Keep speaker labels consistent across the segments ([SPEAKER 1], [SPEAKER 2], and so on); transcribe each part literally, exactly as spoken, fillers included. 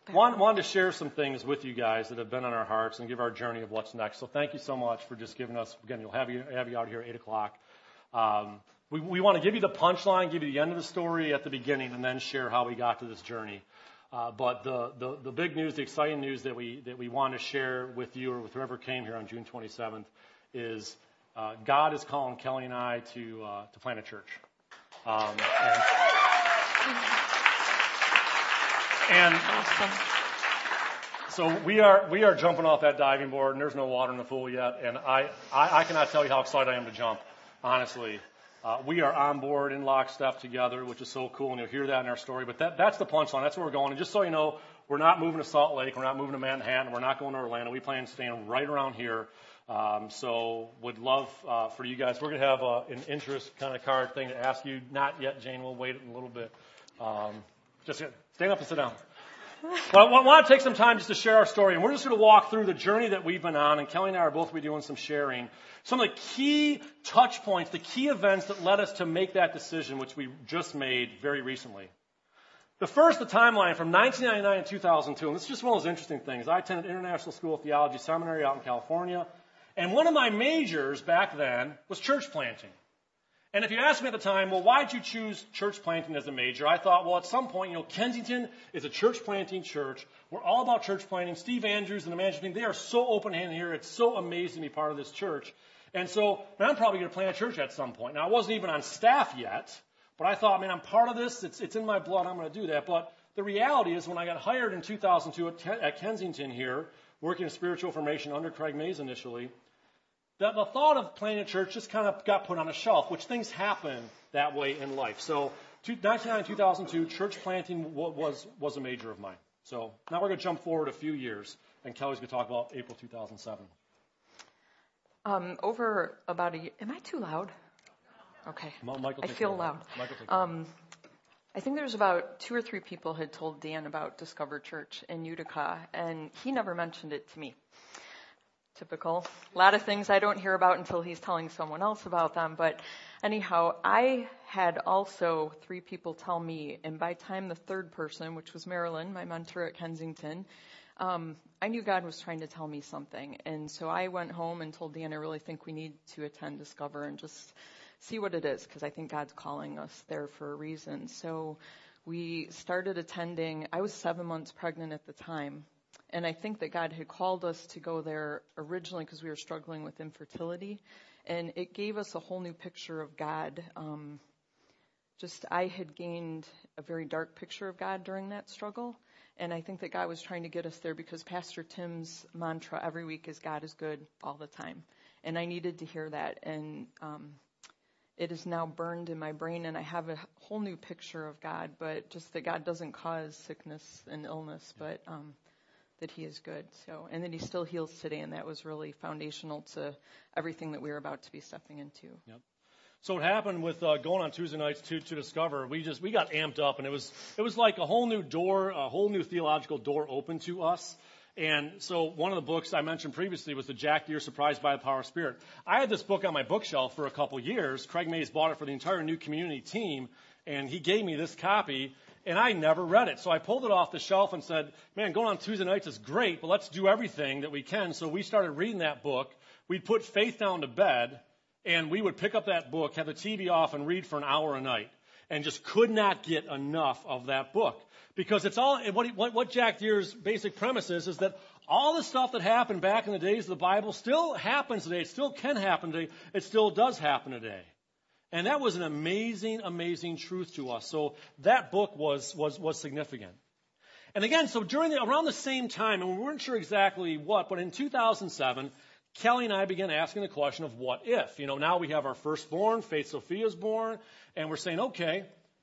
[SPEAKER 1] want, wanted to share some things with you guys that have been on our hearts and give our journey of what's next. So thank you so much for just giving us, again, we'll have you, have you out here at eight o'clock. Um, we, we want to give you the punchline, give you the end of the story at the beginning, and then share how we got to this journey. Uh, but the, the, the big news, the exciting news that we, that we want to share with you or with whoever came here on June twenty-seventh is uh, God is calling Kelly and I to, uh, to plant a church. Um, and, And so we are we are jumping off that diving board, and there's no water in the pool yet. And I, I, I cannot tell you how excited I am to jump, honestly. Uh, we are on board in lockstep together, which is so cool, and you'll hear that in our story. But that, that's the punchline. That's where we're going. And just so you know, we're not moving to Salt Lake. We're not moving to Manhattan. We're not going to Orlando. We plan to stay right around here. Um, so would love uh, for you guys. We're going to have a, an interest kind of card thing to ask you. Not yet, Jane. We'll wait a little bit. Um, Just stand up and sit down. Well, I want to take some time just to share our story. And we're just going to walk through the journey that we've been on. And Kelly and I are both be doing some sharing. Some of the key touch points, the key events that led us to make that decision, which we just made very recently. The first, the timeline from nineteen ninety-nine to two thousand two. And this is just one of those interesting things. I attended International School of Theology Seminary out in California. And one of my majors back then was church planting. And if you asked me at the time, well, why did you choose church planting as a major? I thought, well, at some point, you know, Kensington is a church planting church. We're all about church planting. Steve Andrews and the management team, they are so open-handed here. It's so amazing to be part of this church. And so, man, I'm probably going to plant a church at some point. Now, I wasn't even on staff yet, but I thought, man, I'm part of this. It's, it's in my blood. I'm going to do that. But the reality is when I got hired in two thousand two at, at Kensington here, working in spiritual formation under Craig Mays initially, The, the thought of planting a church just kind of got put on a shelf, which things happen that way in life. So nineteen ninety-nine, two thousand two, church planting was, was a major of mine. So now we're going to jump forward a few years, and Kelly's going to talk about April two thousand seven.
[SPEAKER 2] Um, over about a year. Am I too loud? Okay.
[SPEAKER 1] Michael,
[SPEAKER 2] I feel loud.
[SPEAKER 1] Michael,
[SPEAKER 2] um, I think there was about two or three people had told Dan about Discover Church in Utica, and he never mentioned it to me. Typical. A lot of things I don't hear about until he's telling someone else about them. But anyhow, I had also three people tell me, and by the time the third person, which was Marilyn, my mentor at Kensington, um, I knew God was trying to tell me something. And so I went home and told Dan, I really think we need to attend Discover and just see what it is, because I think God's calling us there for a reason. So we started attending. I was seven months pregnant at the time. And I think that God had called us to go there originally because we were struggling with infertility. And it gave us a whole new picture of God. Um, just I had gained a very dark picture of God during that struggle. And I think that God was trying to get us there because Pastor Tim's mantra every week is God is good all the time. And I needed to hear that. And um, it is now burned in my brain. And I have a whole new picture of God. But just that God doesn't cause sickness and illness, but Um, that he is good. So, and that he still heals today, and that was really foundational to everything that we were about to be stepping into.
[SPEAKER 1] Yep. So what happened with uh, going on Tuesday nights to, to Discover, we just we got amped up, and it was it was like a whole new door, a whole new theological door open to us. And so one of the books I mentioned previously was the Jack Deere Surprised by the Power of Spirit. I had this book on my bookshelf for a couple years. Craig Mays bought it for the entire new community team, and he gave me this copy. And I never read it. So I pulled it off the shelf and said, man, going on Tuesday nights is great, but let's do everything that we can. So we started reading that book. We'd put Faith down to bed, and we would pick up that book, have the T V off, and read for an hour a night. And just could not get enough of that book. Because it's all, what, what, what Jack Deere's basic premise is, is that all the stuff that happened back in the days of the Bible still happens today. It still can happen today. It still does happen today. And that was an amazing, amazing truth to us. So that book was was was significant. And again, so during the, around the same time, and we weren't sure exactly what, but in two thousand seven, Kelly and I began asking the question of what if. You know, now we have our firstborn, Faith Sophia's born, and we're saying, okay,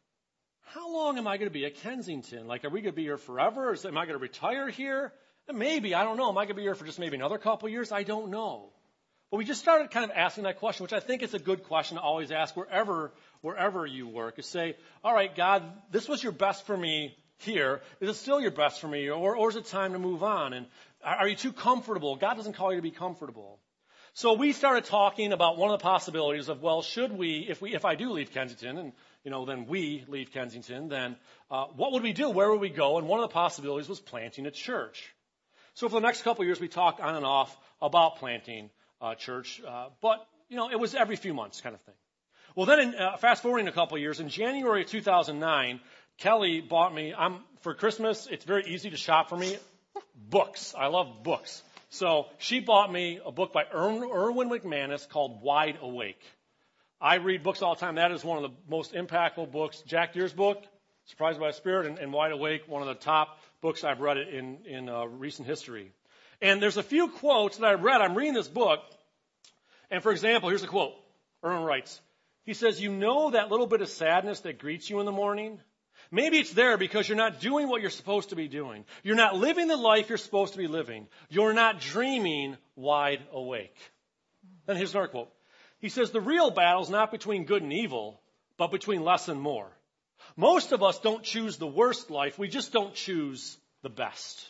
[SPEAKER 1] how long am I going to be at Kensington? Like, are we going to be here forever? Or is, am I going to retire here? And maybe, I don't know. Am I going to be here for just maybe another couple years? I don't know. But we just started kind of asking that question, which I think is a good question to always ask wherever wherever you work, is say, all right, God, this was your best for me here. Is it still your best for me? Or, or is it time to move on? And are you too comfortable? God doesn't call you to be comfortable. So we started talking about one of the possibilities of, well, should we, if we, if I do leave Kensington, and you know, then we leave Kensington, then uh, what would we do? Where would we go? And one of the possibilities was planting a church. So for the next couple of years, we talked on and off about planting a church, uh, but, you know, it was every few months kind of thing. Well, then, in, uh, fast forwarding a couple of years, in January of two thousand nine, Kelly bought me, I'm, for Christmas, it's very easy to shop for me, books. I love books. So she bought me a book by Erwin McManus called Wide Awake. I read books all the time. That is one of the most impactful books. Jack Deere's book, Surprised by the Spirit, and, and Wide Awake, one of the top books I've read it in, in uh, recent history. And there's a few quotes that I read. I'm reading this book, and for example, here's a quote. Erwin writes, he says, you know that little bit of sadness that greets you in the morning? Maybe it's there because you're not doing what you're supposed to be doing. You're not living the life you're supposed to be living. You're not dreaming wide awake. Then here's another quote. He says, the real battle is not between good and evil, but between less and more. Most of us don't choose the worst life. We just don't choose the best.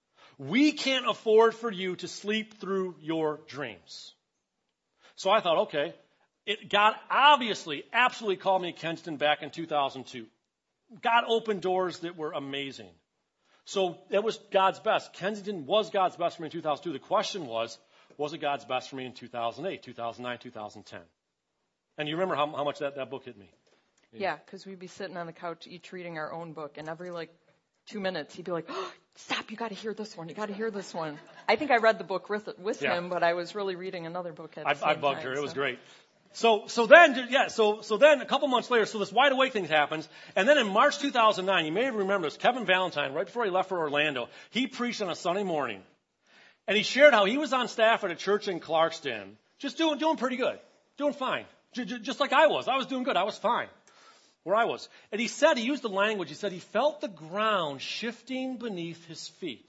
[SPEAKER 1] We can't afford for you to sleep through your dreams. So I thought, okay, it, God obviously absolutely called me to Kensington back in two thousand two. God opened doors that were amazing. So it was God's best. Kensington was God's best for me in two thousand two. The question was, was it God's best for me in two thousand eight, two thousand nine, two thousand ten? And you remember how, how much that, that book hit me?
[SPEAKER 2] Yeah, because we'd be sitting on the couch each reading our own book, and every like two minutes he'd be like, oh, stop, you got to hear this one, you got to hear this one. I think I read the book with, with yeah. him, but I was really reading another book at the
[SPEAKER 1] I,
[SPEAKER 2] same
[SPEAKER 1] I bugged
[SPEAKER 2] time,
[SPEAKER 1] her. It
[SPEAKER 2] so.
[SPEAKER 1] was great. So, so then, yeah, so, so then a couple months later, so this Wide Awake thing happens. And then in March two thousand nine, you may remember this, Kevin Valentine, right before he left for Orlando, he preached on a Sunday morning. And he shared how he was on staff at a church in Clarkston, just doing, doing pretty good, doing fine. J- j- just like I was. I was doing good. I was fine where I was. And he said, he used the language, he said he felt the ground shifting beneath his feet.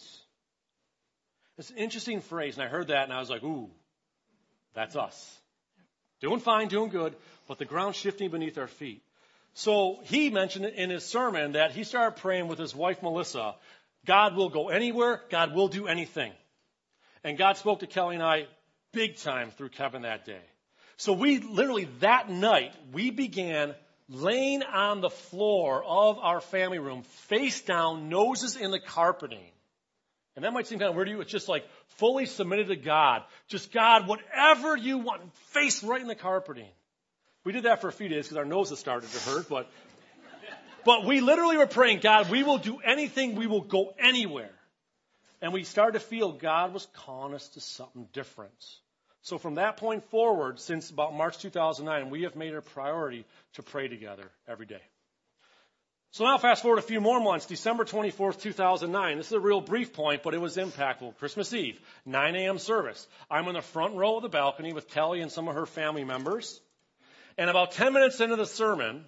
[SPEAKER 1] It's an interesting phrase. And I heard that and I was like, ooh, that's us. Doing fine, doing good, but the ground shifting beneath our feet. So he mentioned in his sermon that he started praying with his wife, Melissa, God will go anywhere, God will do anything. And God spoke to Kelly and I big time through Kevin that day. So we literally, that night, we began laying on the floor of our family room, face down, noses in the carpeting. And that might seem kind of weird to you. It's just like fully submitted to God. Just God, whatever you want, face right in the carpeting. We did that for a few days because our noses started to hurt. But, but we literally were praying, God, we will do anything. We will go anywhere. And we started to feel God was calling us to something different. So from that point forward, since about March two thousand nine, we have made it a priority to pray together every day. So now fast forward a few more months, December twenty-fourth, two thousand nine. This is a real brief point, but it was impactful. Christmas Eve, nine a.m. service. I'm in the front row of the balcony with Kelly and some of her family members. And about ten minutes into the sermon,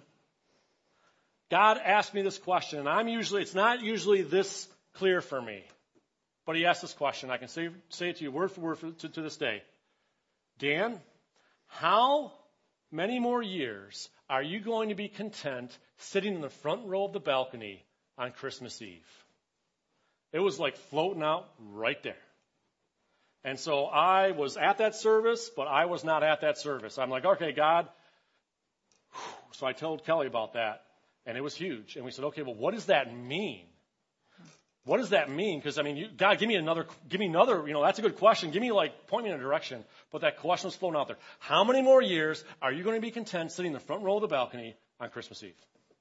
[SPEAKER 1] God asked me this question. And I'm usually, it's not usually this clear for me. But he asked this question. I can say, say it to you word for word for, to, to this day. Dan, how many more years are you going to be content sitting in the front row of the balcony on Christmas Eve? It was like floating out right there. And so I was at that service, but I was not at that service. I'm like, okay, God. So I told Kelly about that, and it was huge. And we said, okay, well, what does that mean? What does that mean? Because, I mean, you, God, give me another, give me another, you know, that's a good question. Give me, like, point me in a direction. But that question was floating out there. How many more years are you going to be content sitting in the front row of the balcony on Christmas Eve?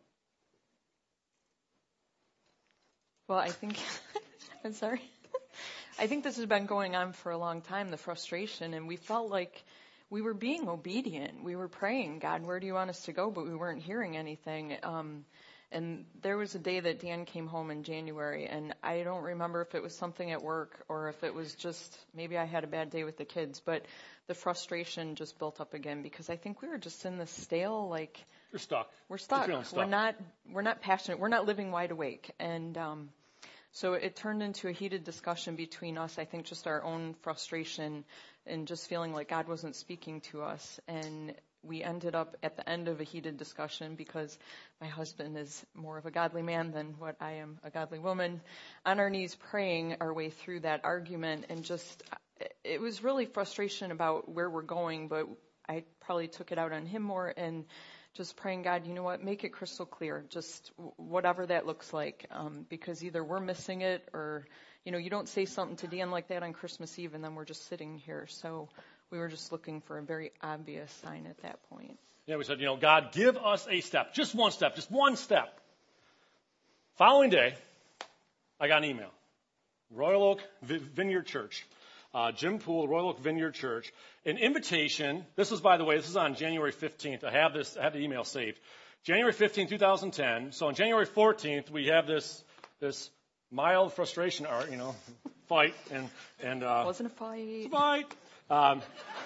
[SPEAKER 2] Well, I think, I'm sorry. I think this has been going on for a long time, the frustration, and we felt like we were being obedient. We were praying, God, where do you want us to go? But we weren't hearing anything. Um, And there was a day that Dan came home in January, and I don't remember if it was something at work or if it was just maybe I had a bad day with the kids, but the frustration just built up again because I think we were just in this stale, like
[SPEAKER 1] you're stuck.
[SPEAKER 2] We're stuck.
[SPEAKER 1] You're stuck.
[SPEAKER 2] We're not. We're not passionate. We're not living wide awake, and um, so it turned into a heated discussion between us. I think just our own frustration and just feeling like God wasn't speaking to us, and we ended up at the end of a heated discussion because my husband is more of a godly man than what I am a godly woman, on our knees praying our way through that argument. And just, it was really frustration about where we're going, but I probably took it out on him more and just praying, God, you know what, make it crystal clear, just whatever that looks like, um, because either we're missing it or, you know, you don't say something to Dan like that on Christmas Eve and then we're just sitting here. So we were just looking for a very obvious sign at that point.
[SPEAKER 1] Yeah, we said, you know, God, give us a step, just one step, just one step. Following day, I got an email. Royal Oak Vineyard Church. Uh, Jim Poole, Royal Oak Vineyard Church. An invitation. This is, by the way, this is on January fifteenth. I have this, I have the email saved. January fifteenth, twenty ten. So on January fourteenth, we have this, this mild frustration, or, you know, fight. And, and, uh,
[SPEAKER 2] wasn't a fight.
[SPEAKER 1] It's a fight. Um,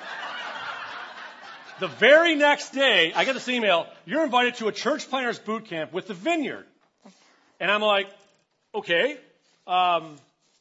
[SPEAKER 1] the very next day, I get this email. You're invited to a church planners boot camp with the Vineyard. And I'm like, okay. Um,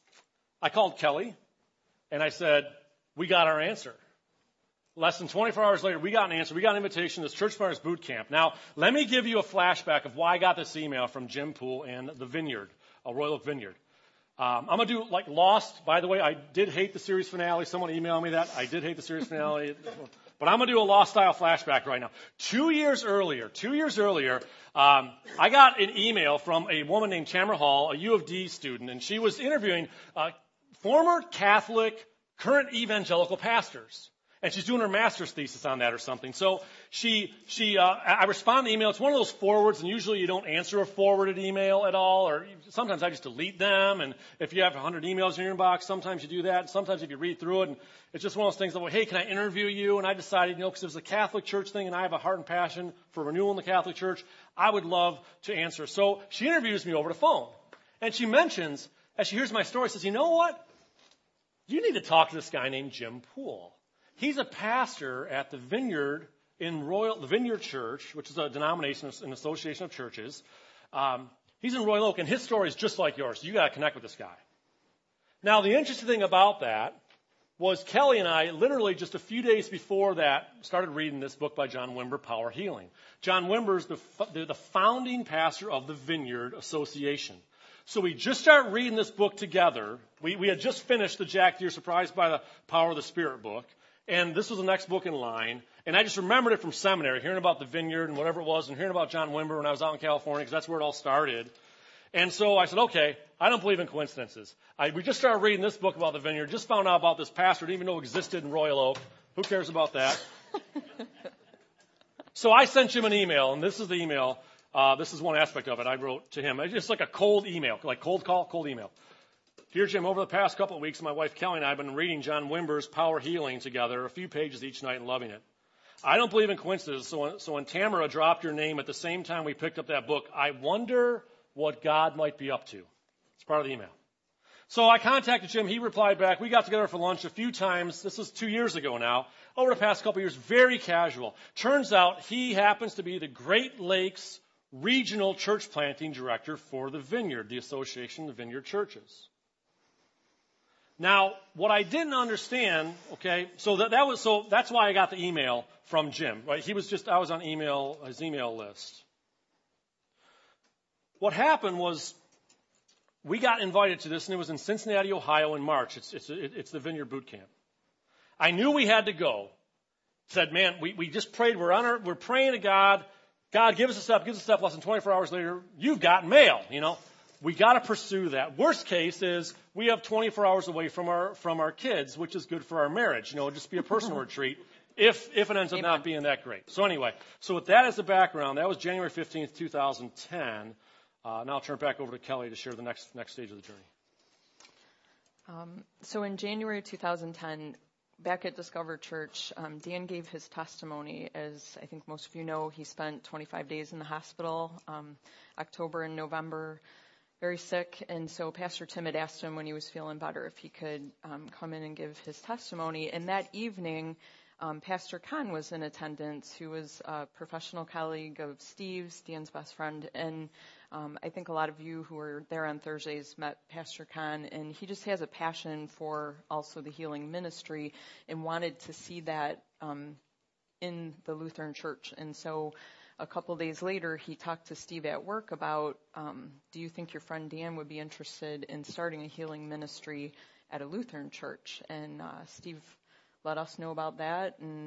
[SPEAKER 1] I called Kelly, and I said, we got our answer. Less than twenty-four hours later, we got an answer. We got an invitation to this church planners boot camp. Now, let me give you a flashback of why I got this email from Jim Poole and the Vineyard, a Royal Oak Vineyard. Um, I'm going to do like Lost. By the way, I did hate the series finale. Someone emailed me that. I did hate the series finale. But I'm going to do a Lost-style flashback right now. Two years earlier, two years earlier, um, I got an email from a woman named Tamara Hall, a U of D student, and she was interviewing uh, former Catholic, current evangelical pastors. And she's doing her master's thesis on that or something. So she, she, uh, I respond to the email. It's one of those forwards, and usually you don't answer a forwarded email at all, or sometimes I just delete them. And if you have one hundred emails in your inbox, sometimes you do that. Sometimes if you read through it, and it's just one of those things that, well, hey, can I interview you? And I decided, you know, because it was a Catholic church thing, and I have a heart and passion for renewal in the Catholic Church, I would love to answer. So she interviews me over the phone, and she mentions, as she hears my story, says, you know what? You need to talk to this guy named Jim Poole. He's a pastor at the Vineyard in Royal, the Vineyard Church, which is a denomination, an association of churches. Um, he's in Royal Oak, and his story is just like yours. So you got to connect with this guy. Now, the interesting thing about that was Kelly and I, literally just a few days before that, started reading this book by John Wimber, Power Healing. John Wimber is the, the founding pastor of the Vineyard Association. So we just started reading this book together. We, we had just finished the Jack Deere Surprised by the Power of the Spirit book. And this was the next book in line. And I just remembered it from seminary, hearing about the Vineyard and whatever it was, and hearing about John Wimber when I was out in California, because that's where it all started. And so I said, okay, I don't believe in coincidences. I, we just started reading this book about the Vineyard, just found out about this pastor, didn't even know existed in Royal Oak. Who cares about that? So I sent him an email, and this is the email. Uh, this is one aspect of it I wrote to him. It's just like a cold email, like cold call, cold email. Dear Jim, over the past couple of weeks, my wife Kelly and I have been reading John Wimber's Power Healing together, a few pages each night, and loving it. I don't believe in coincidences, so when, so when Tamara dropped your name at the same time we picked up that book, I wonder what God might be up to. It's part of the email. So I contacted Jim. He replied back. We got together for lunch a few times. This was two years ago now. Over the past couple of years, very casual. Turns out he happens to be the Great Lakes Regional Church Planting Director for the Vineyard, the Association of Vineyard Churches. Now, what I didn't understand, okay, so that, that was so that's why I got the email from Jim, right? He was just I was on email his email list. What happened was we got invited to this, and it was in Cincinnati, Ohio, in March. It's it's it's the Vineyard Boot Camp. I knew we had to go. Said, man, we, we just prayed. We're on our, we're praying to God. God, give us a step. Give us a step. Less than twenty-four hours later, you've got mail. You know. We got to pursue that. Worst case is we have twenty-four hours away from our from our kids, which is good for our marriage. You know, it'll just be a personal retreat if if it ends up
[SPEAKER 2] Amen.
[SPEAKER 1] not being that great. So anyway, so with that as the background, that was January fifteenth, twenty ten. Uh, now I'll turn it back over to Kelly to share the next next stage of the journey.
[SPEAKER 2] Um, so in January two thousand ten, back at Discover Church, um, Dan gave his testimony. As I think most of you know, he spent twenty-five days in the hospital, um, October and November. Very sick, and so Pastor Tim had asked him when he was feeling better if he could um, come in and give his testimony. And that evening, um, Pastor Khan was in attendance, who was a professional colleague of Steve's, Dan's best friend. And um, I think a lot of you who were there on Thursdays met Pastor Khan, and he just has a passion for also the healing ministry and wanted to see that um, in the Lutheran Church. And so a couple of days later, he talked to Steve at work about, um, do you think your friend Dan would be interested in starting a healing ministry at a Lutheran church? And uh, Steve let us know about that, and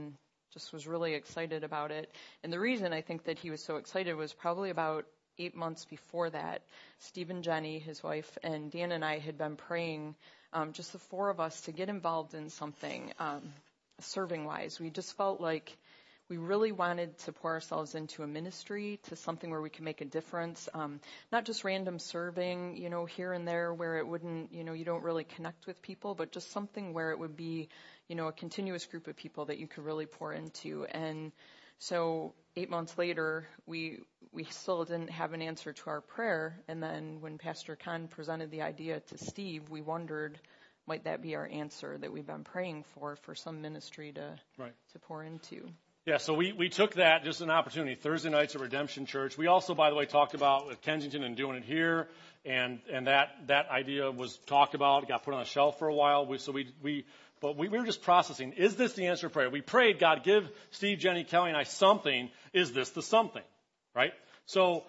[SPEAKER 2] just was really excited about it. And the reason I think that he was so excited was probably about eight months before that. Steve and Jenny, his wife, and Dan and I had been praying, um, just the four of us, to get involved in something um, serving-wise. We just felt like we really wanted to pour ourselves into a ministry, to something where we could make a difference, um, not just random serving, you know, here and there where it wouldn't, you know, you don't really connect with people, but just something where it would be, you know, a continuous group of people that you could really pour into. And so eight months later, we we still didn't have an answer to our prayer. And then when Pastor Kahn presented the idea to Steve, we wondered, might that be our answer that we've been praying for, for some ministry to
[SPEAKER 1] Right.
[SPEAKER 2] to pour into?
[SPEAKER 1] Yeah, so we, we took that just an opportunity. Thursday nights at Redemption Church. We also, by the way, talked about with Kensington and doing it here, and and that that idea was talked about. It got put on the shelf for a while. We, so we we but we, we were just processing. Is this the answer to prayer? We prayed, God, give Steve, Jenny, Kelly, and I something. Is this the something? Right. So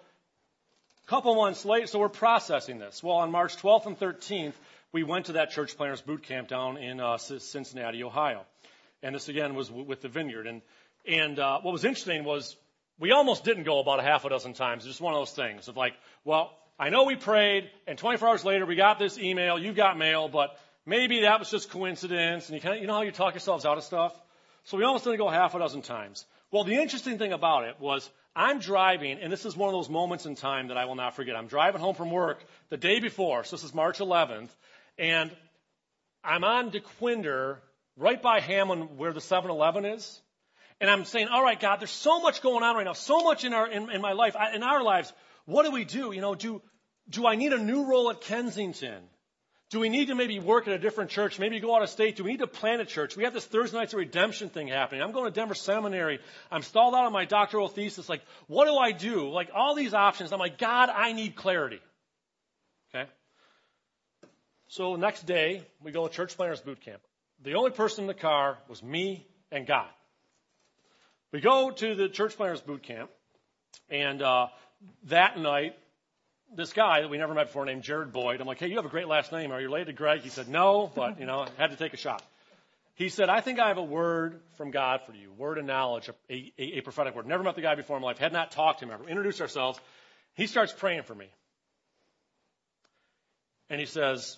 [SPEAKER 1] a couple months later, so we're processing this. Well, on March twelfth and thirteenth, we went to that church planners boot camp down in uh, Cincinnati, Ohio, and this again was w- with the Vineyard. And And uh, what was interesting was we almost didn't go about a half a dozen times. It's just one of those things of like, well, I know we prayed, and twenty-four hours later we got this email, you got mail, but maybe that was just coincidence. And you kind of, you know how you talk yourselves out of stuff? So we almost didn't go half a dozen times. Well, the interesting thing about it was I'm driving, and this is one of those moments in time that I will not forget. I'm driving home from work the day before, so this is March eleventh, and I'm on DeQuinder right by Hammond where the seven eleven is. And I'm saying, all right, God, there's so much going on right now, so much in our in, in my life, in our lives. What do we do? You know, do do I need a new role at Kensington? Do we need to maybe work at a different church? Maybe go out of state? Do we need to plant a church? We have this Thursday nights of redemption thing happening. I'm going to Denver Seminary. I'm stalled out on my doctoral thesis. Like, what do I do? Like, all these options. I'm like, God, I need clarity. Okay? So the next day, we go to Church Planners Boot Camp. The only person in the car was me and God. We go to the Church Planners Boot Camp, and uh, that night, this guy that we never met before named Jared Boyd, I'm like, hey, you have a great last name. Are you related to Greg? He said, no, but, you know, had to take a shot. He said, I think I have a word from God for you, word of knowledge, a, a, a prophetic word. Never met the guy before in my life, had not talked to him ever. Introduced ourselves. He starts praying for me. And he says,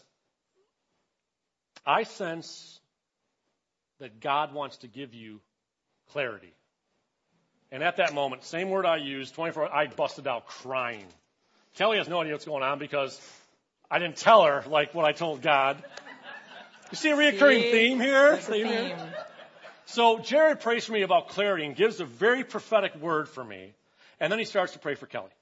[SPEAKER 1] I sense that God wants to give you clarity. And at that moment, same word I used, twenty-four, I busted out crying. Kelly has no idea what's going on because I didn't tell her like what I told God. You see a recurring see, theme here?
[SPEAKER 2] Theme. Theme.
[SPEAKER 1] So Jared prays for me about clarity and gives a very prophetic word for me. And then he starts to pray for Kelly.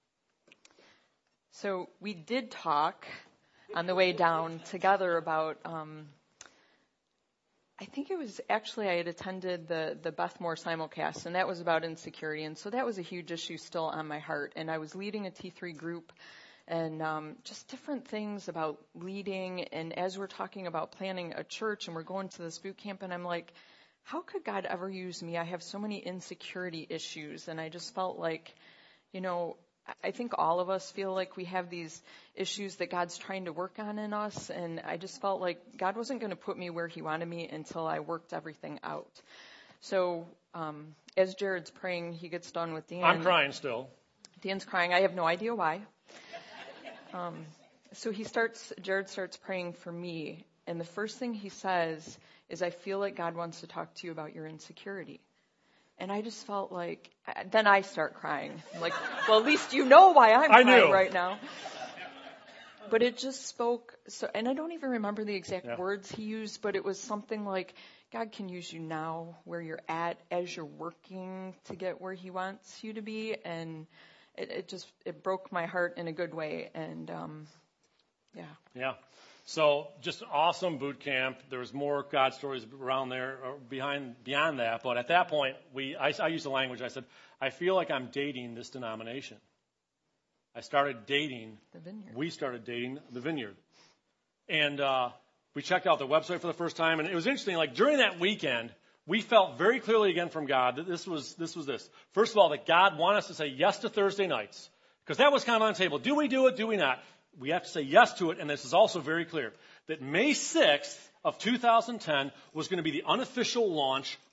[SPEAKER 2] So we did talk on the way down together about, um, I think it was actually I had attended the, the Beth Moore simulcast, and that was about insecurity. And so that was a huge issue still on my heart. And I was leading a T three group, and um, just different things about leading. And as we're talking about planning a church, and we're going to this boot camp, and I'm like, how could God ever use me? I have so many insecurity issues. And I just felt like, you know, I think all of us feel like we have these issues that God's trying to work on in us. And I just felt like God wasn't going to put me where he wanted me until I worked everything out. So um, as Jared's praying, he gets done with Dan.
[SPEAKER 1] I'm crying still.
[SPEAKER 2] Dan's crying. I have no idea why. Um, so he starts, Jared starts praying for me. And the first thing he says is, I feel like God wants to talk to you about your insecurity. And I just felt like, then I start crying. I'm like, well, at least you know why I'm
[SPEAKER 1] I
[SPEAKER 2] crying
[SPEAKER 1] knew.
[SPEAKER 2] right now. But it just spoke, so, and I don't even remember the exact
[SPEAKER 1] yeah.
[SPEAKER 2] words he used, but it was something like, God can use you now where you're at as you're working to get where he wants you to be. And it, it just, it broke my heart in a good way. And, um, yeah.
[SPEAKER 1] Yeah. So just an awesome boot camp. There was more God stories around there or behind beyond that. But at that point, we I, I used the language. I said, I feel like I'm dating this denomination. I started dating.
[SPEAKER 2] The Vineyard.
[SPEAKER 1] We started dating the Vineyard. And uh, we checked out the website for the first time. And it was interesting. Like during that weekend, we felt very clearly again from God that this was this was this. First of all, that God wanted us to say yes to Thursday nights. Because that was kind of on the table. Do we do it? Do we not? We have to say yes to it, and this is also very clear, that May sixth of two thousand ten was going to be the unofficial launch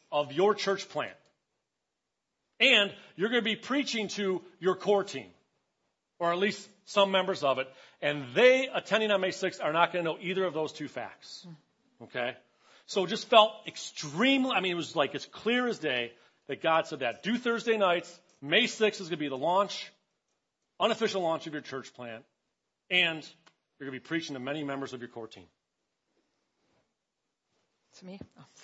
[SPEAKER 1] of your church plant. And you're going to be preaching to your core team, or at least some members of it, and they attending on May sixth are not going to know either of those two facts. Okay? So it just felt extremely, I mean, it was like as clear as day that God said that. Do Thursday nights. May sixth is going to be the launch, unofficial launch of your church plant, and you're going to be preaching to many members of your core team.
[SPEAKER 2] To me? Oh, sorry.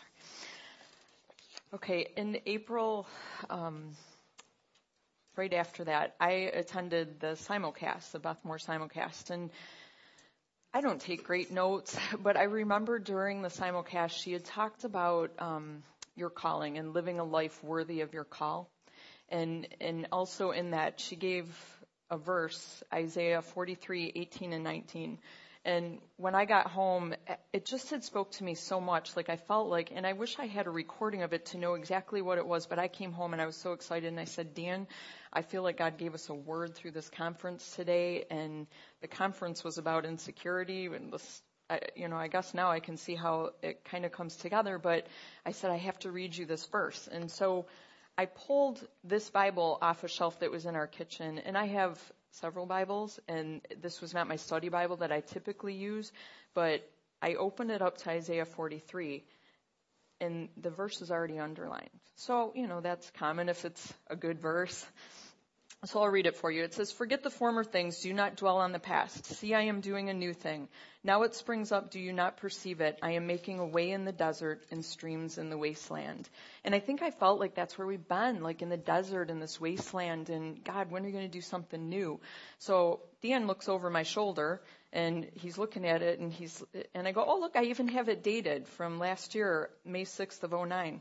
[SPEAKER 2] Okay, in April, um, right after that, I attended the simulcast, the Beth Moore simulcast, and I don't take great notes, but I remember during the simulcast she had talked about um, your calling and living a life worthy of your call, and and also in that she gave a verse, Isaiah forty-three, eighteen and nineteen. And when I got home, it just had spoke to me so much. Like I felt like, and I wish I had a recording of it to know exactly what it was, but I came home and I was so excited and I said, Dan, I feel like God gave us a word through this conference today. And the conference was about insecurity. And this, I, you know, I guess now I can see how it kind of comes together, but I said, I have to read you this verse. And so I pulled this Bible off a shelf that was in our kitchen, and I have several Bibles, and this was not my study Bible that I typically use, but I opened it up to Isaiah forty-three, and the verse is already underlined. So, you know, that's common if it's a good verse. So I'll read it for you. It says, forget the former things, do not dwell on the past. See, I am doing a new thing. Now it springs up, do you not perceive it? I am making a way in the desert and streams in the wasteland. And I think I felt like that's where we've been, like in the desert, in this wasteland. And God, when are you going to do something new? So Dan looks over my shoulder and he's looking at it and he's, and I go, oh, look, I even have it dated from last year, May sixth of oh nine.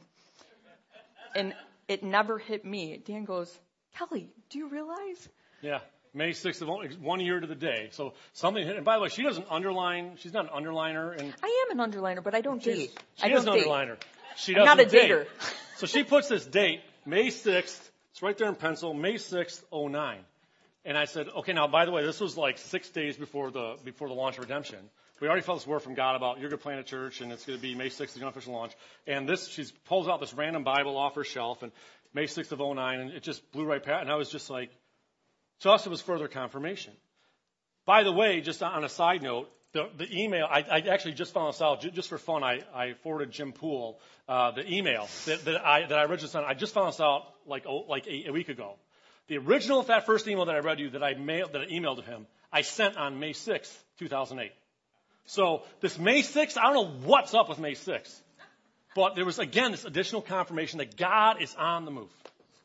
[SPEAKER 2] And it never hit me. Dan goes, Kelly, do you realize?
[SPEAKER 1] Yeah, May sixth of one year to the day. So something hit. And by the way, she doesn't underline. She's not an underliner. And
[SPEAKER 2] I am an underliner, but I don't date.
[SPEAKER 1] She
[SPEAKER 2] I
[SPEAKER 1] is
[SPEAKER 2] don't
[SPEAKER 1] an
[SPEAKER 2] date.
[SPEAKER 1] underliner. She
[SPEAKER 2] I'm
[SPEAKER 1] doesn't
[SPEAKER 2] not a
[SPEAKER 1] date.
[SPEAKER 2] dater.
[SPEAKER 1] So she puts this date, May sixth. It's right there in pencil, May sixth, oh nine. And I said, okay, now by the way, this was like six days before the before the launch of Redemption. We already felt this word from God about you're going to plant a church, and it's going to be May sixth, the unofficial launch. And this, she pulls out this random Bible off her shelf, and May sixth of oh nine, and it just blew right past. And I was just like, to us, it was further confirmation. By the way, just on a side note, the, the email, I, I actually just found this out, just for fun, I, I forwarded Jim Poole uh, the email that, that I that I originally sent. I just found this out like oh, like a, a week ago. The original, that first email that I read you, that I mailed, that I emailed to him, I sent on May sixth, two thousand eight. So this May sixth, I don't know what's up with May sixth. But there was, again, this additional confirmation that God is on the move.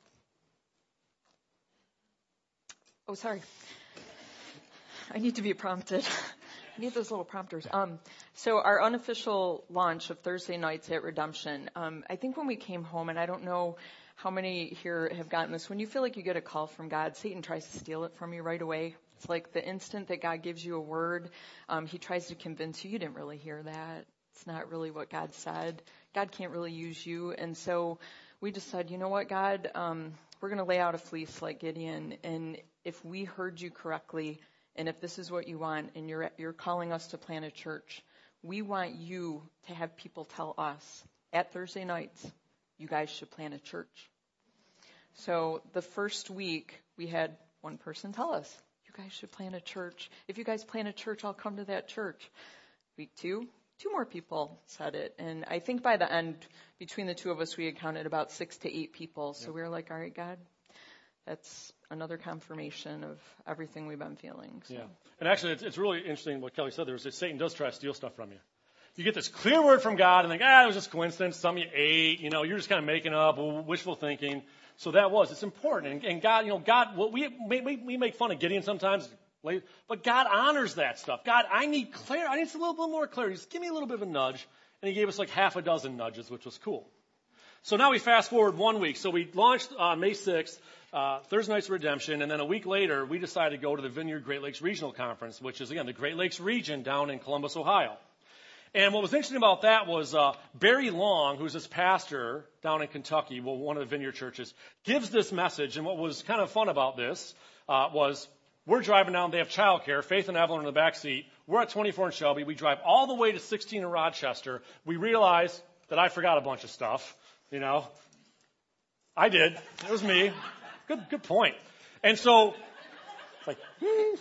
[SPEAKER 2] Oh, sorry. I need to be prompted. I need those little prompters. Um, so our unofficial launch of Thursday nights at Redemption, um, I think when we came home, and I don't know how many here have gotten this, when you feel like you get a call from God, Satan tries to steal it from you right away. It's like the instant that God gives you a word, um, he tries to convince you, you didn't really hear that. It's not really what God said. God can't really use you. And so we just said, you know what, God, um, we're going to lay out a fleece like Gideon. And if we heard you correctly, and if this is what you want, and you're you're calling us to plant a church, we want you to have people tell us at Thursday nights, you guys should plant a church. So the first week, we had one person tell us, you guys should plant a church. If you guys plant a church, I'll come to that church. Week two, two more people said it. And I think by the end, between the two of us, we had counted about six to eight people. So yep. We were like, all right, God, that's another confirmation of everything we've been feeling. So.
[SPEAKER 1] Yeah. And actually, it's, it's really interesting what Kelly said there is that Satan does try to steal stuff from you. You get this clear word from God and think, ah, it was just coincidence. Some you ate, you know, you're just kind of making up, wishful thinking. So that was, it's important. And, and God, you know, God, well, we, we, we make fun of Gideon sometimes, but God honors that stuff. God, I need clarity. I need a little bit more clarity. Just give me a little bit of a nudge. And he gave us like half a dozen nudges, which was cool. So now we fast forward one week. So we launched on May sixth, uh, Thursday Nights of Redemption, and then a week later, we decided to go to the Vineyard Great Lakes Regional Conference, which is, again, the Great Lakes region down in Columbus, Ohio. And what was interesting about that was uh, Barry Long, who's this pastor down in Kentucky, well, one of the Vineyard churches, gives this message. And what was kind of fun about this uh, was we're driving down. They have childcare. Faith and Evelyn in the back seat. We're at twenty-four in Shelby. We drive all the way to sixteen in Rochester. We realize that I forgot a bunch of stuff. You know, I did. It was me. Good, good point. And so, it's like, hmm.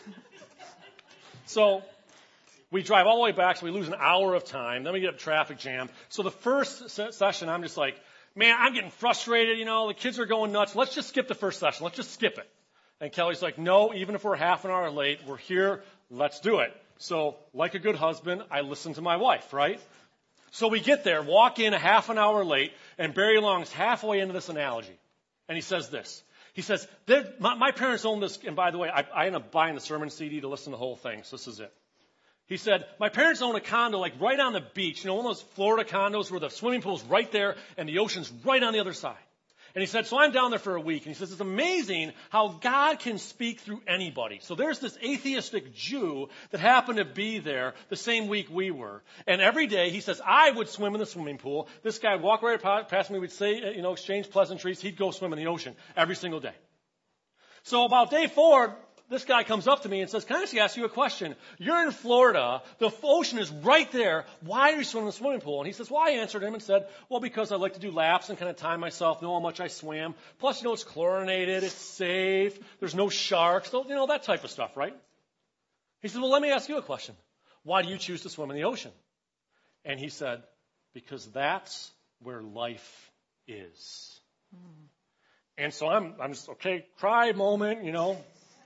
[SPEAKER 1] So we drive all the way back, so we lose an hour of time. Then we get a traffic jam. So the first se- session, I'm just like, man, I'm getting frustrated. You know, the kids are going nuts. Let's just skip the first session. Let's just skip it. And Kelly's like, no, even if we're half an hour late, we're here. Let's do it. So like a good husband, I listen to my wife, right? So we get there, walk in a half an hour late, and Barry Long's halfway into this analogy. And he says this. He says, my, my parents own this. And by the way, I, I ended up buying the sermon C D to listen to the whole thing. So this is it. He said, my parents own a condo like right on the beach. You know, one of those Florida condos where the swimming pool's right there and the ocean's right on the other side. And he said, so I'm down there for a week. And he says, it's amazing how God can speak through anybody. So there's this atheistic Jew that happened to be there the same week we were. And every day, he says, I would swim in the swimming pool. This guy would walk right past me. We'd say, you know, exchange pleasantries. He'd go swim in the ocean every single day. So about day four, this guy comes up to me and says, can I actually ask you a question? You're in Florida. The ocean is right there. Why are you swimming in the swimming pool? And he says, well, I answered him and said, well, because I like to do laps and kind of time myself, know how much I swam. Plus, you know, it's chlorinated. It's safe. There's no sharks. You know, that type of stuff, right? He said, well, let me ask you a question. Why do you choose to swim in the ocean? And he said, because that's where life is. Hmm. And so I'm, I'm just, okay, cry moment, you know.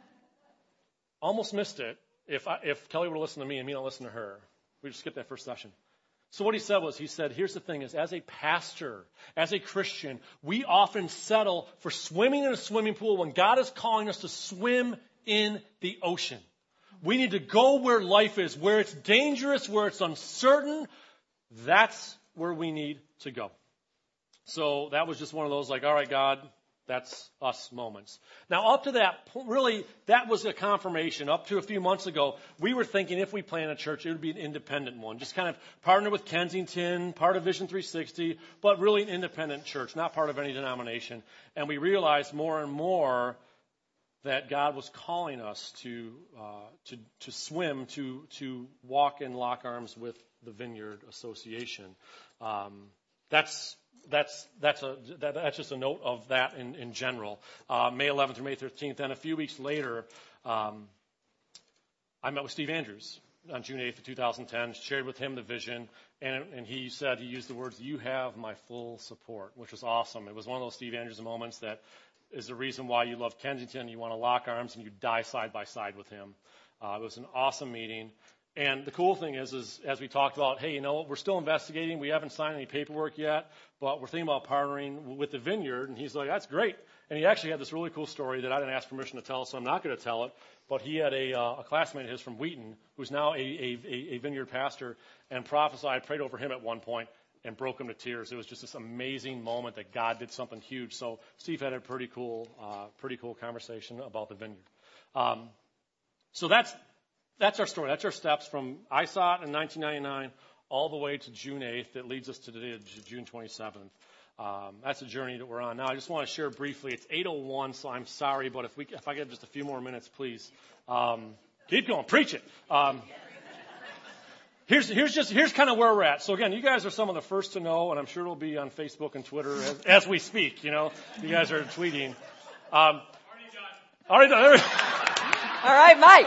[SPEAKER 1] Almost missed it if I, if Kelly would have listened to me and me not listen to her. We just skipped that first session. So what he said was, he said, here's the thing is, as a pastor, as a Christian, we often settle for swimming in a swimming pool when God is calling us to swim in the ocean. We need to go where life is, where it's dangerous, where it's uncertain. That's where we need to go. So that was just one of those like, all right, God, that's us moments. Now, up to that, really, that was a confirmation. Up to a few months ago, we were thinking if we plan a church, it would be an independent one. Just kind of partner with Kensington, part of Vision three sixty, but really an independent church, not part of any denomination. And we realized more and more that God was calling us to uh, to, to swim, to, to walk and lock arms with the Vineyard Association. Um, that's That's that's a that, that's just a note of that in in general. Uh, May eleventh through May thirteenth. Then a few weeks later, um, I met with Steve Andrews on June eighth of two thousand ten. Shared with him the vision, and and he said he used the words, "You have my full support," which was awesome. It was one of those Steve Andrews moments that is the reason why you love Kensington. You want to lock arms and you die side by side with him. Uh, it was an awesome meeting. And the cool thing is, is, as we talked about, hey, you know what, we're still investigating. We haven't signed any paperwork yet, but we're thinking about partnering with the Vineyard. And he's like, that's great. And he actually had this really cool story that I didn't ask permission to tell, so I'm not going to tell it. But he had a, uh, a classmate of his from Wheaton, who's now a, a, a Vineyard pastor, and prophesied, prayed over him at one point, and broke him to tears. It was just this amazing moment that God did something huge. So Steve had a pretty cool, uh, pretty cool conversation about the Vineyard. Um, so that's That's our story. That's our steps from I S O T in nineteen ninety-nine all the way to June eighth. That leads us to today, June twenty-seventh. Um, that's the journey that we're on. Now, I just want to share briefly. It's eight oh one, so I'm sorry, but if we, if I get just a few more minutes, please. Um, keep going. Preach it. Um, here's, here's just, here's kind of where we're at. So again, you guys are some of the first to know, and I'm sure it'll be on Facebook and Twitter as, as we speak. You know, you guys are tweeting. Um, already done. Already done.
[SPEAKER 2] All right, Mike.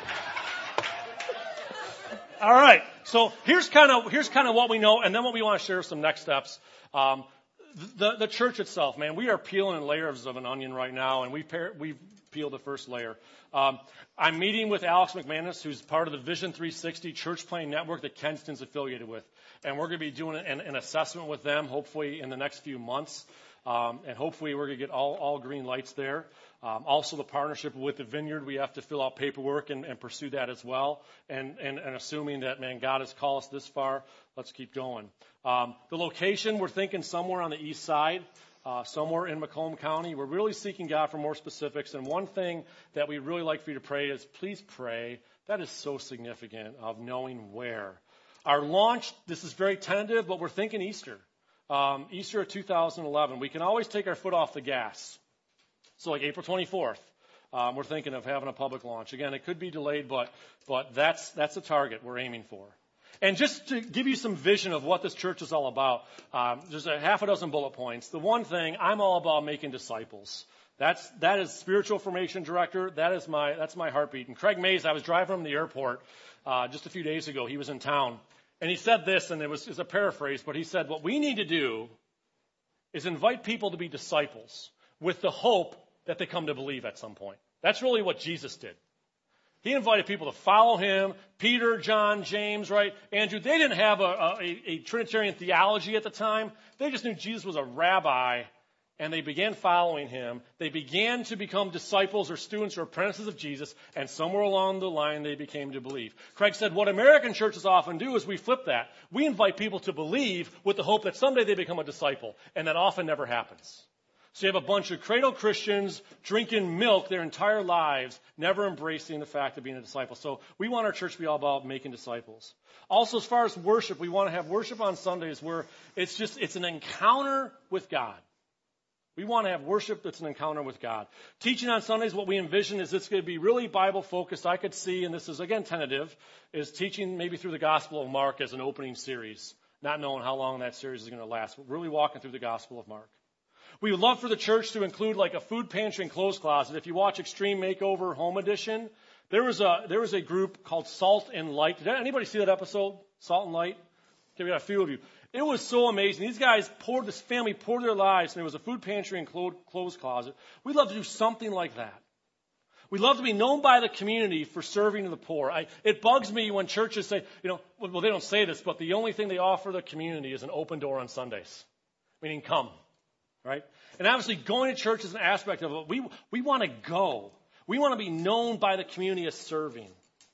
[SPEAKER 1] All right. So here's kind of here's kind of what we know, and then what we want to share some next steps. Um, the the church itself, man, we are peeling layers of an onion right now, and we've we've peeled the first layer. Um, I'm meeting with Alex McManus, who's part of the Vision three sixty Church Planting Network that Kensington's affiliated with, and we're going to be doing an, an assessment with them, hopefully in the next few months. Um, and hopefully we're going to get all, all green lights there. Um, also, the partnership with the Vineyard, we have to fill out paperwork and, and pursue that as well. And, and, and assuming that, man, God has called us this far, let's keep going. Um, the location, we're thinking somewhere on the east side, uh, somewhere in Macomb County. We're really seeking God for more specifics. And one thing that we'd really like for you to pray is please pray. That is so significant of knowing where. Our launch, this is very tentative, but we're thinking Easter. Um, Easter of two thousand eleven. We can always take our foot off the gas. So like April twenty-fourth, um, we're thinking of having a public launch. Again, it could be delayed, but but that's that's the target we're aiming for. And just to give you some vision of what this church is all about, um, there's a half a dozen bullet points. The one thing, I'm all about making disciples. That's, that is spiritual formation director. That is my, that's my heartbeat. And Craig Mays, I was driving from the airport, uh, just a few days ago. He was in town. And he said this, and it was, it was a paraphrase, but he said, what we need to do is invite people to be disciples with the hope that they come to believe at some point. That's really what Jesus did. He invited people to follow him. Peter, John, James, right? Andrew, they didn't have a, a, a Trinitarian theology at the time. They just knew Jesus was a rabbi, and they began following him. They began to become disciples or students or apprentices of Jesus, and somewhere along the line they became to believe. Craig said, what American churches often do is we flip that. We invite people to believe with the hope that someday they become a disciple, and that often never happens. So you have a bunch of cradle Christians drinking milk their entire lives, never embracing the fact of being a disciple. So we want our church to be all about making disciples. Also, as far as worship, we want to have worship on Sundays where it's just, it's an encounter with God. We want to have worship that's an encounter with God. Teaching on Sundays, what we envision is it's going to be really Bible focused. I could see, and this is again tentative, is teaching maybe through the Gospel of Mark as an opening series, not knowing how long that series is going to last, but really walking through the Gospel of Mark. We would love for the church to include like a food pantry and clothes closet. If you watch Extreme Makeover Home Edition, there was a there was a group called Salt and Light. Did anybody see that episode? Salt and Light? Okay, we got a few of you. It was so amazing. These guys poured, this family poured their lives, and there was a food pantry and clothes closet. We'd love to do something like that. We'd love to be known by the community for serving the poor. I, it bugs me when churches say, you know, well, they don't say this, but the only thing they offer the community is an open door on Sundays, meaning come. Right? And obviously going to church is an aspect of it. We, we want to go. We want to be known by the community as serving.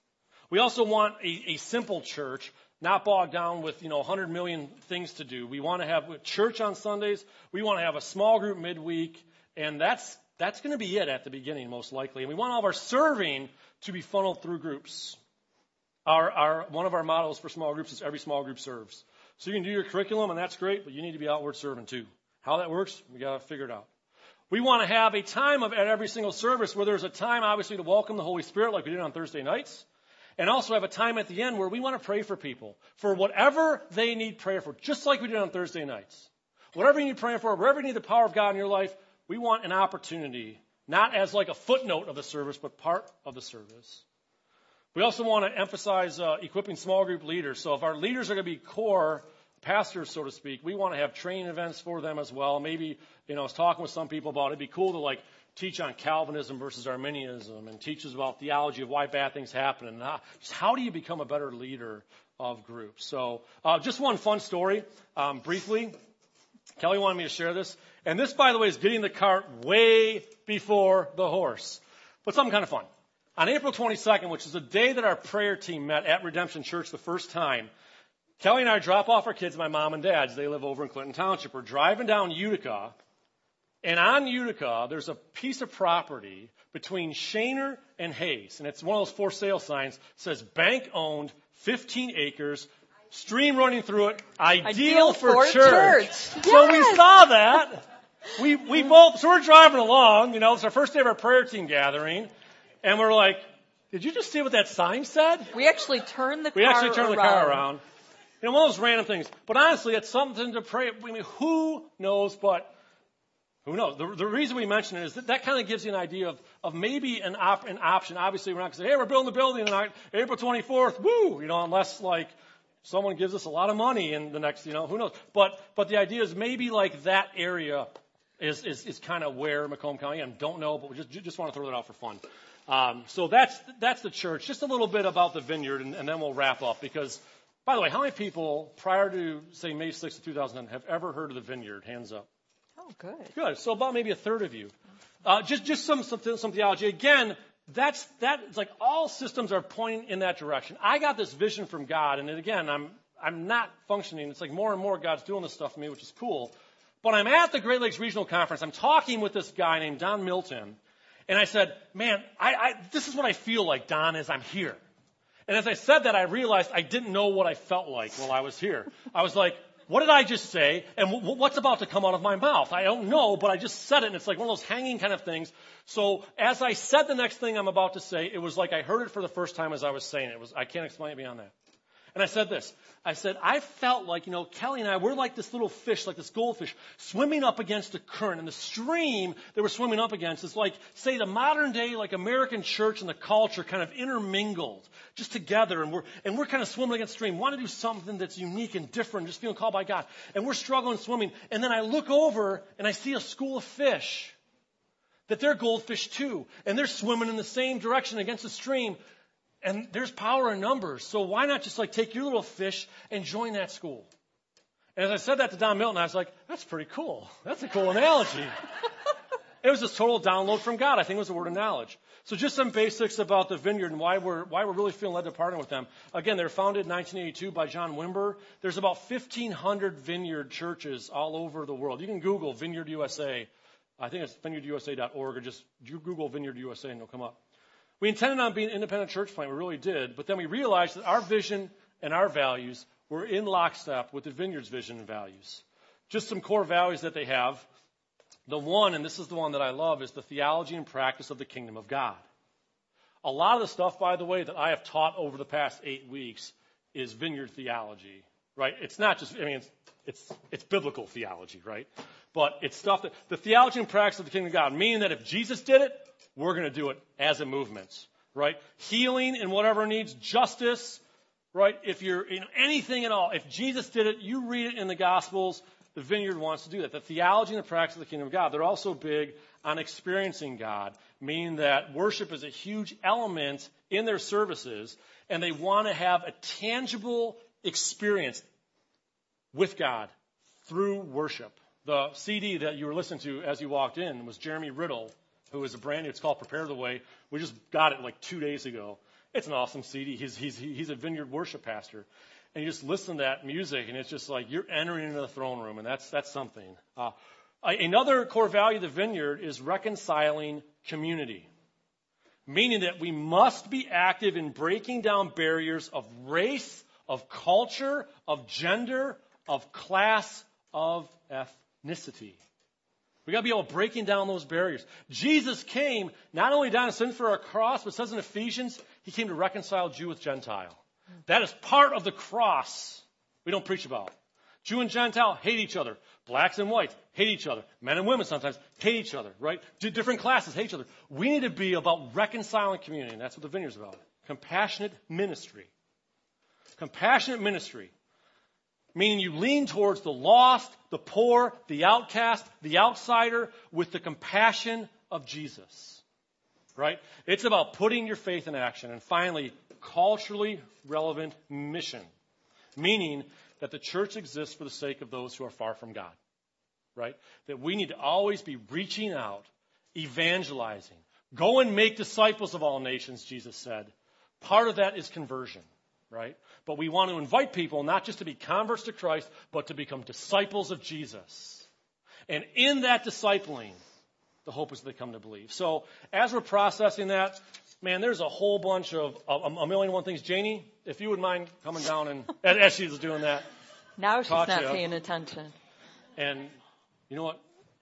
[SPEAKER 1] We also want a, a simple church, not bogged down with, you know, one hundred million things to do. We want to have church on Sundays. We want to have a small group midweek. And that's, that's going to be it at the beginning, most likely. And we want all of our serving to be funneled through groups. Our, our, one of our models for small groups is every small group serves. So you can do your curriculum, and that's great, but you need to be outward serving too. How that works, we got to figure it out. We want to have a time of at every single service where there's a time, obviously, to welcome the Holy Spirit like we did on Thursday nights. And also have a time at the end where we want to pray for people for whatever they need prayer for, just like we did on Thursday nights. Whatever you need prayer for, wherever you need the power of God in your life, we want an opportunity, not as like a footnote of the service, but part of the service. We also want to emphasize uh, equipping small group leaders. So if our leaders are going to be core pastors, so to speak, we want to have training events for them as well. Maybe, you know, I was talking with some people about it. It'd be cool to like teach on Calvinism versus Arminianism and teach us about theology of why bad things happen and how, just how do you become a better leader of groups. So uh, just one fun story, um, briefly. Kelly wanted me to share this. And this, by the way, is getting the cart way before the horse. But something kind of fun. On April twenty-second, which is the day that our prayer team met at Redemption Church the first time, Kelly and I drop off our kids at my mom and dad's. They live over in Clinton Township. We're driving down Utica, and on Utica, there's a piece of property between Shaner and Hayes, and it's one of those for sale signs. It says bank-owned, fifteen acres, stream running through it, ideal,
[SPEAKER 2] ideal
[SPEAKER 1] for,
[SPEAKER 2] for
[SPEAKER 1] church.
[SPEAKER 2] church.
[SPEAKER 1] So
[SPEAKER 2] Yes.
[SPEAKER 1] we saw that. We we both, so we're driving along. You know, it's our first day of our prayer team gathering, and we're like, "Did you just see what that sign said?"
[SPEAKER 2] We actually turned the
[SPEAKER 1] We
[SPEAKER 2] car
[SPEAKER 1] actually turned
[SPEAKER 2] around.
[SPEAKER 1] the car around. You know, one of those random things. But honestly, it's something to pray. I mean, who knows? But who knows? The, the reason we mention it is that that kind of gives you an idea of, of maybe an, op, an option. Obviously, we're not going to say, hey, we're building the building on April twenty-fourth. Woo! You know, unless like someone gives us a lot of money in the next, you know, who knows? But but the idea is maybe like that area is is, is kind of where Macomb County. I don't know, but we just just want to throw that out for fun. Um, so that's that's the church. Just a little bit about the vineyard, and, and then we'll wrap up because. By the way, how many people prior to, say, May sixth of two thousand ten have ever heard of the vineyard? Hands up.
[SPEAKER 2] Oh, good.
[SPEAKER 1] Good. So about maybe a third of you. Uh, just just some, some some theology. Again, that's that. It's like all systems are pointing in that direction. I got this vision from God, and then again, I'm I'm not functioning. It's like more and more God's doing this stuff for me, which is cool. But I'm at the Great Lakes Regional Conference. I'm talking with this guy named Don Milton, and I said, "Man, I, I this is what I feel like, Don, as I'm here." And as I said that, I realized I didn't know what I felt like while I was here. I was like, what did I just say? And w- what's about to come out of my mouth? I don't know, but I just said it, and it's like one of those hanging kind of things. So as I said the next thing I'm about to say, it was like I heard it for the first time as I was saying it. It was I can't explain it beyond that. And I said this. I said, I felt like, you know, Kelly and I, we're like this little fish, like this goldfish, swimming up against a current. And the stream that we're swimming up against is like, say, the modern day, like American church and the culture kind of intermingled, just together. And we're, and we're kind of swimming against the stream, want to do something that's unique and different, just feeling called by God. And we're struggling swimming. And then I look over and I see a school of fish, that they're goldfish too. And they're swimming in the same direction against the stream. And there's power in numbers. So why not just like take your little fish and join that school? And as I said that to Don Milton, I was like, that's pretty cool. That's a cool analogy. It was just total download from God. I think it was a word of knowledge. So just some basics about the Vineyard and why we're, why we're really feeling led to partner with them. Again, they were founded in nineteen eighty-two by John Wimber. There's about fifteen hundred Vineyard churches all over the world. You can Google Vineyard U S A. I think it's vineyard u s a dot org, or just Google Vineyard U S A and it'll come up. We intended on being an independent church plant. We really did. But then we realized that our vision and our values were in lockstep with the Vineyard's vision and values. Just some core values that they have. The one, and this is the one that I love, is the theology and practice of the kingdom of God. A lot of the stuff, by the way, that I have taught over the past eight weeks is Vineyard theology, right? It's not just, I mean, it's, it's, it's biblical theology, right? But it's stuff that, the theology and practice of the kingdom of God, meaning that if Jesus did it, we're going to do it as a movement, right? Healing and whatever needs, justice, right? If you're, you know, anything at all, if Jesus did it, you read it in the Gospels, the Vineyard wants to do that. The theology and the practice of the kingdom of God. They're also big on experiencing God, meaning that worship is a huge element in their services, and they want to have a tangible experience with God through worship. The C D that you were listening to as you walked in was Jeremy Riddle, who is a brand new, it's called Prepare the Way. We just got it like two days ago. It's an awesome C D. He's, he's, he's a Vineyard worship pastor. And you just listen to that music, and it's just like you're entering into the throne room, and that's, that's something. Uh, another core value of the Vineyard is reconciling community, meaning that we must be active in breaking down barriers of race, of culture, of gender, of class, of ethnicity. We got to be able to breaking down those barriers. Jesus came not only down to sin for our cross, but it says in Ephesians, he came to reconcile Jew with Gentile. That is part of the cross we don't preach about. Jew and Gentile hate each other. Blacks and whites hate each other. Men and women sometimes hate each other, right? Different classes hate each other. We need to be about reconciling community, and that's what the Vineyard's about. Compassionate ministry. Compassionate ministry. Meaning you lean towards the lost, the poor, the outcast, the outsider with the compassion of Jesus. Right? It's about putting your faith in action. And finally, culturally relevant mission. Meaning that the church exists for the sake of those who are far from God. Right? That we need to always be reaching out, evangelizing. Go and make disciples of all nations, Jesus said. Part of that is conversion. Right? But we want to invite people not just to be converts to Christ, but to become disciples of Jesus. And in that discipling, the hope is that they come to believe. So as we're processing that, man, there's a whole bunch of a, a million and one things. Janie, if you would mind coming down and as she's doing that.
[SPEAKER 2] Now she's not paying attention.
[SPEAKER 1] And you know what?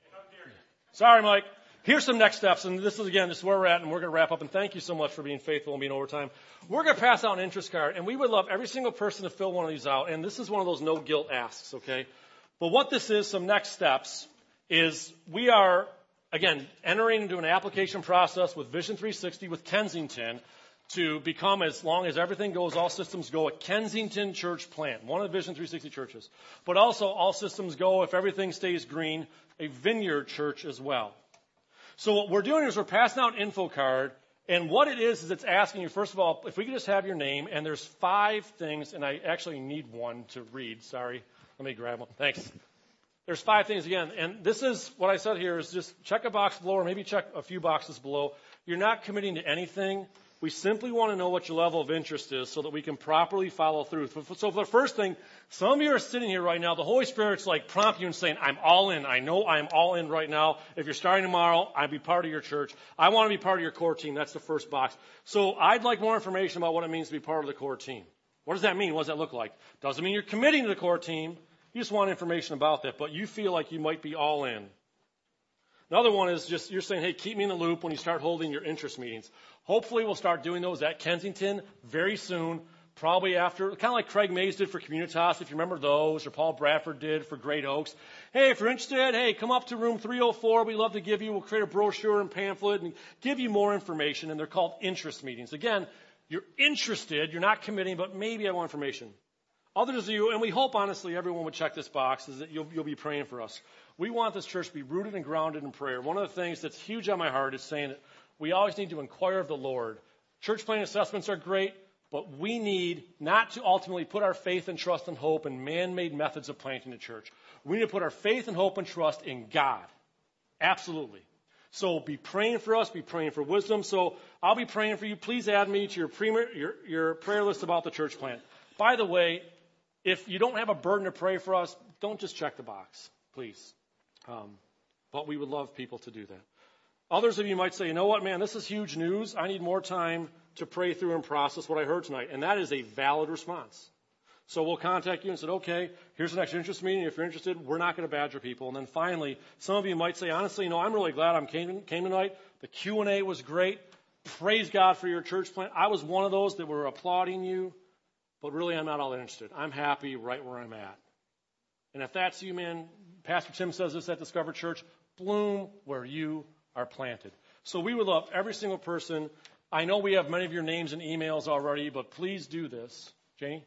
[SPEAKER 1] Sorry, Mike. Here's some next steps, and this is, again, this is where we're at, and we're going to wrap up. And thank you so much for being faithful and being overtime. We're going to pass out an interest card, and we would love every single person to fill one of these out. And this is one of those no-guilt asks, okay? But what this is, some next steps, is we are, again, entering into an application process with Vision three sixty with Kensington to become, as long as everything goes, all systems go, a Kensington church plant, one of the Vision three sixty churches. But also, all systems go, if everything stays green, a Vineyard church as well. So what we're doing is we're passing out an info card, and what it is is it's asking you, first of all, if we could just have your name, and there's five things, and I actually need one to read. Sorry. Let me grab one. Thanks. There's five things again, and this is what I said here is just check a box below, or maybe check a few boxes below. You're not committing to anything. We simply want to know what your level of interest is so that we can properly follow through. So for the first thing, some of you are sitting here right now. The Holy Spirit's like prompting you and saying, I'm all in. I know I'm all in right now. If you're starting tomorrow, I'd be part of your church. I want to be part of your core team. That's the first box. So I'd like more information about what it means to be part of the core team. What does that mean? What does that look like? Doesn't mean you're committing to the core team. You just want information about that, but you feel like you might be all in. Another one is just you're saying, hey, keep me in the loop when you start holding your interest meetings. Hopefully we'll start doing those at Kensington very soon. probably after, kind of like Craig Mays did for Communitas, if you remember those, or Paul Bradford did for Great Oaks. Hey, if you're interested, hey, come up to room three oh four. We'd love to give you, we'll create a brochure and pamphlet and give you more information. And they're called interest meetings. Again, you're interested, you're not committing, but maybe I want information. Others of you, and we hope, honestly, everyone would check this box, is that you'll, you'll be praying for us. We want this church to be rooted and grounded in prayer. One of the things that's huge on my heart is saying that we always need to inquire of the Lord. Church planning assessments are great, but we need not to ultimately put our faith and trust and hope in man-made methods of planting a church. We need to put our faith and hope and trust in God. Absolutely. So be praying for us, be praying for wisdom. So I'll be praying for you. Please add me to your, premier, your, your prayer list about the church plant. By the way, if you don't have a burden to pray for us, don't just check the box, please. Um, but we would love people to do that. Others of you might say, you know what, man, this is huge news. I need more time to pray through and process what I heard tonight. And that is a valid response. So we'll contact you and say, okay, here's the next interest meeting. If you're interested, we're not going to badger people. And then finally, some of you might say, honestly, you know, I'm really glad I came, came tonight. The Q and A was great. Praise God for your church plant. I was one of those that were applauding you, but really I'm not all that interested. I'm happy right where I'm at. And if that's you, man, Pastor Tim says this at Discover Church, bloom where you are planted. So we would love every single person. I know we have many of your names and emails already, but please do this. Janie?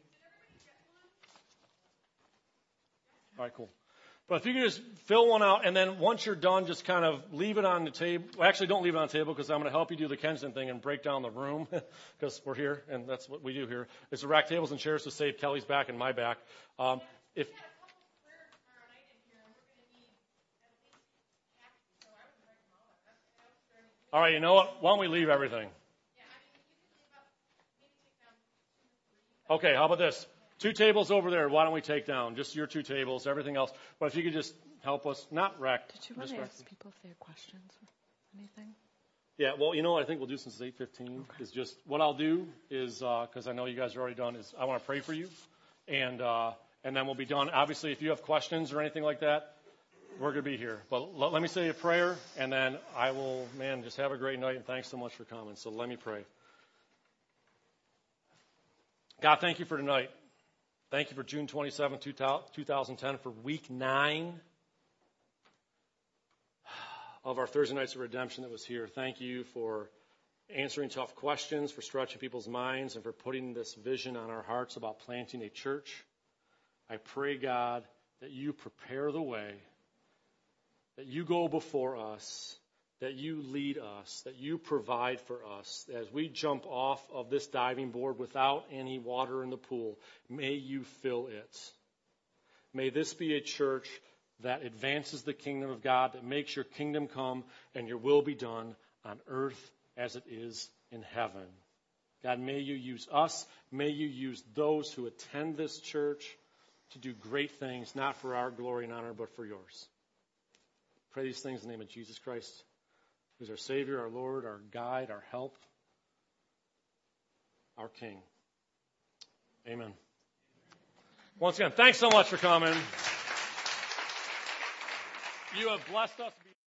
[SPEAKER 1] All right, cool. But if you could just fill one out, and then once you're done, just kind of leave it on the table. Well, actually, don't leave it on the table, because I'm going to help you do the Kensington thing and break down the room, because we're here, and that's what we do here. It's the rack tables and chairs to save Kelly's back and my back. Um, if All right, you know what? Why don't we leave everything? Okay, how about this? Two tables over there. Why don't we take down just your two tables, everything else? But if you could just help us, not wreck.
[SPEAKER 2] Did you want to ask people if they had questions or anything?
[SPEAKER 1] Yeah, well, you know what I think we'll do since it's eight fifteen okay. is just what I'll do is, because uh, I know you guys are already done, is I want to pray for you, and uh, and then we'll be done. Obviously, if you have questions or anything like that, we're going to be here. But l- let me say a prayer, and then I will, man, just have a great night, and thanks so much for coming. So let me pray. God, thank you for tonight. Thank you for June twenty-seventh, two thousand ten, for week nine of our Thursday Nights of Redemption that was here. Thank you for answering tough questions, for stretching people's minds, and for putting this vision on our hearts about planting a church. I pray, God, that you prepare the way, that you go before us, that you lead us, that you provide for us. As we jump off of this diving board without any water in the pool, may you fill it. May this be a church that advances the kingdom of God, that makes your kingdom come and your will be done on earth as it is in heaven. God, may you use us, may you use those who attend this church to do great things, not for our glory and honor, but for yours. Pray these things in the name of Jesus Christ, who is our Savior, our Lord, our guide, our help, our King. Amen. Once again, thanks so much for coming. You have blessed us.